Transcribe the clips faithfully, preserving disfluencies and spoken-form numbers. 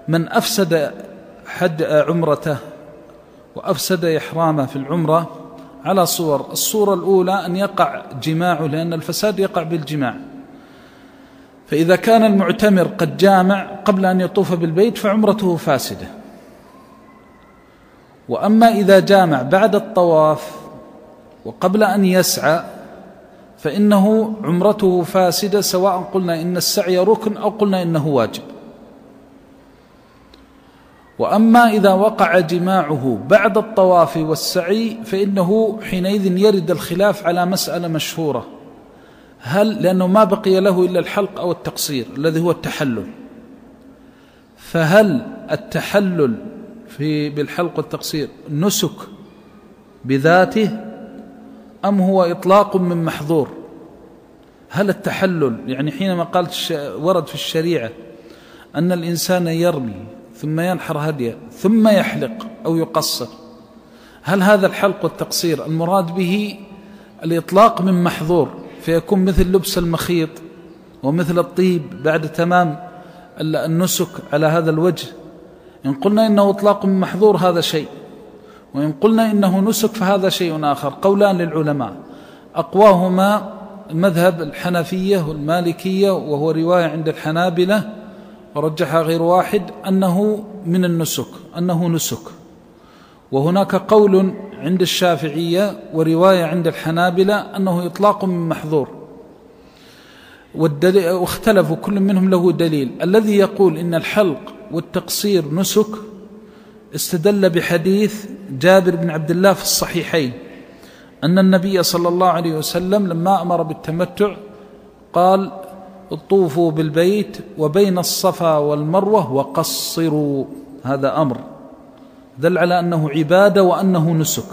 من أفسد حد عمرته وأفسد إحرامه في العمرة على صور. الصورة الأولى أن يقع جماعه، لأن الفساد يقع بالجماع، فإذا كان المعتمر قد جامع قبل أن يطوف بالبيت فعمرته فاسدة. وأما إذا جامع بعد الطواف وقبل أن يسعى فإنه عمرته فاسدة، سواء قلنا إن السعي ركن أو قلنا إنه واجب. وأما إذا وقع جماعه بعد الطواف والسعي فإنه حينئذ يرد الخلاف على مسألة مشهورة، هل لأنه ما بقي له إلا الحلق أو التقصير الذي هو التحلل، فهل التحلل في بالحلق والتقصير نسك بذاته أم هو إطلاق من محظور؟ هل التحلل يعني حينما قالت ورد في الشريعة أن الإنسان يرمي ثم ينحر هديه ثم يحلق أو يقصر، هل هذا الحلق والتقصير المراد به الإطلاق من محظور فيكون مثل لبس المخيط ومثل الطيب بعد تمام النسك على هذا الوجه؟ إن قلنا إنه إطلاق من محظور هذا شيء، وإن قلنا إنه نسك فهذا شيء آخر. قولان للعلماء، أقواهما مذهب الحنفية والمالكية، وهو رواية عند الحنابلة ورجحها غير واحد أنه من النسك، أنه نسك. وهناك قول عند الشافعية ورواية عند الحنابلة أنه إطلاق من محظور، واختلفوا كل منهم له دليل. الذي يقول إن الحلق والتقصير نسك استدل بحديث جابر بن عبد الله في الصحيحين أن النبي صلى الله عليه وسلم لما أمر بالتمتع قال طوفوا بالبيت وبين الصفا والمروة وقصروا، هذا أمر دل على أنه عبادة وأنه نسك.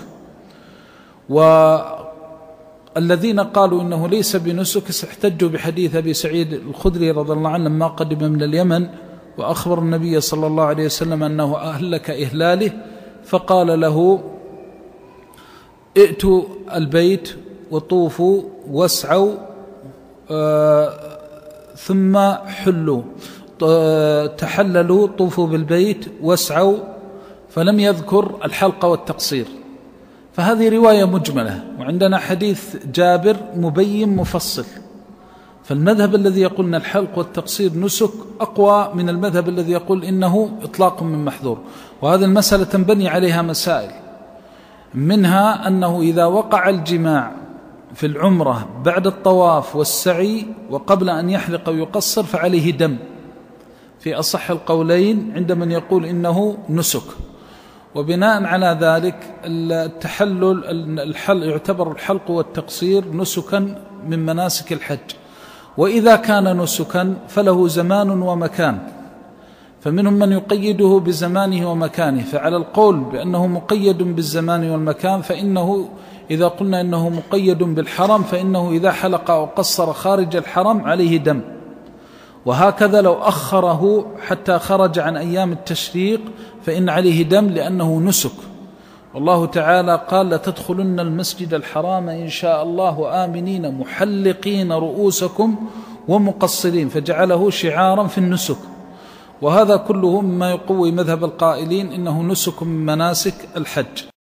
والذين قالوا إنه ليس بنسك احتجوا بحديث أبي سعيد الخدري رضي الله عنه لما قدم من اليمن وأخبر النبي صلى الله عليه وسلم أنه أهلك إهلاله، فقال له ائتوا البيت وطوفوا واسعوا آه ثم حلوا، تحللوا طوفوا بالبيت واسعوا، فلم يذكر الحلق والتقصير. فهذه رواية مجملة، وعندنا حديث جابر مبين مفصل. فالمذهب الذي يقول أن الحلق والتقصير نسك أقوى من المذهب الذي يقول إنه إطلاق من محظور. وهذه المسألة تنبني عليها مسائل، منها أنه إذا وقع الجماع في العمرة بعد الطواف والسعي وقبل أن يحلق ويقصر فعليه دم في أصح القولين عند من يقول إنه نسك. وبناء على ذلك التحلل الحل يعتبر الحلق والتقصير نسكا من مناسك الحج. وإذا كان نسكا فله زمان ومكان، فمنهم من يقيده بزمانه ومكانه. فعلى القول بأنه مقيد بالزمان والمكان فإنه إذا قلنا إنه مقيد بالحرم فإنه إذا حلق أو قصر خارج الحرم عليه دم. وهكذا لو أخره حتى خرج عن أيام التشريق فإن عليه دم لأنه نسك. والله تعالى قال لتدخلن المسجد الحرام إن شاء الله آمنين محلقين رؤوسكم ومقصرين، فجعله شعارا في النسك. وهذا كله مما يقوي مذهب القائلين إنه نسك من مناسك الحج.